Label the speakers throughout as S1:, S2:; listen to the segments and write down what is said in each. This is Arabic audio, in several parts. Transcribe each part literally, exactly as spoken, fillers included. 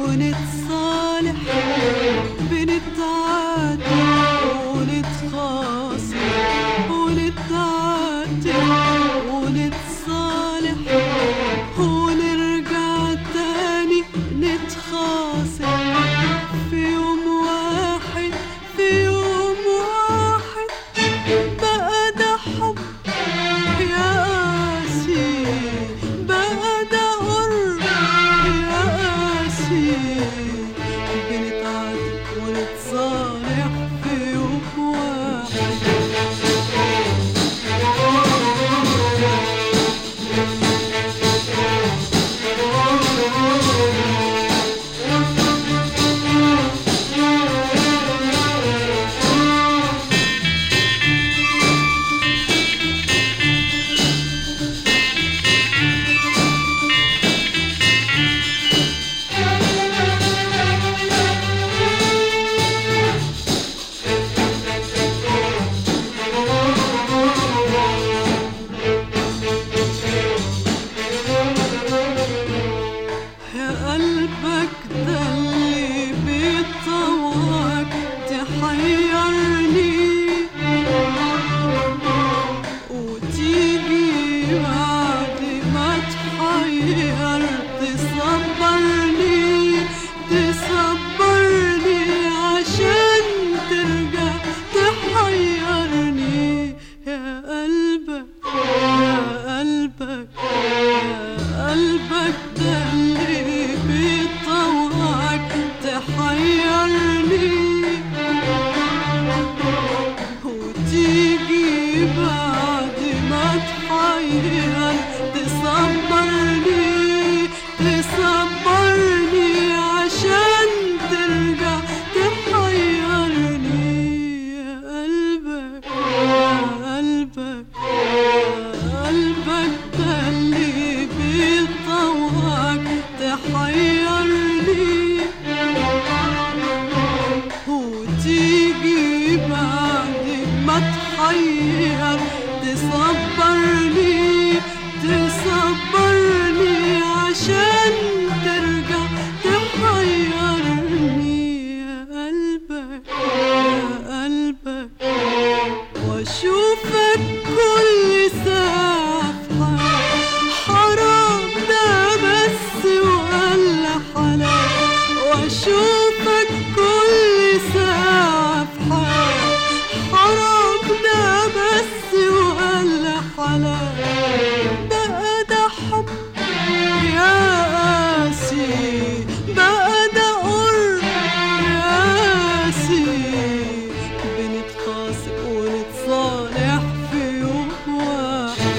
S1: ونتصالح، بنتعاتب ونتخاصم، ونتعاتب ونتصالح، ونرجع تاني نتخاصم في يوم واحد، في يوم واحد. بقى ده حب يا قاسي، بقى ده قرب يا قاسي، بنتعاتب ونتصالح في يوم واحد. قلبك ده اللي بيطوعك تحيرني، وتيجي بعد ما تحير تصبرني، تصبرني عشان ترجع تحيرني. يا قلبك يا قلبك يا قلبك ده اللي بيطوعك تحيرني، وتيجي بعد ما تحير تصبرني، تصبرني عشان ترجع تحيرني. يا قلبك يا قلبك يا قلبك ده اللي بيطوعك تحيرني، وتيجي بعد ما تحير تصبرني، تصبرني عشان ترجع تحيرني. يا قلبك يا قلبك واشوفك كل ساعة في حرام، ده بس ولا حلال. واشوفك كل ساعة في حرام، ده بس ولا حلال. بقى ده حب يا قاسي، بقى ده قرب يا قاسي، بنتخاصم ونتصالح في يوم واحد.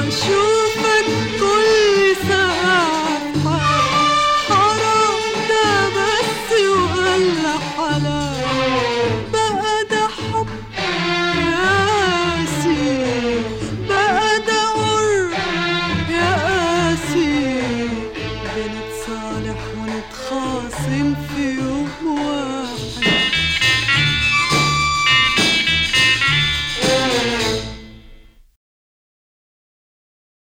S1: واشوفك كل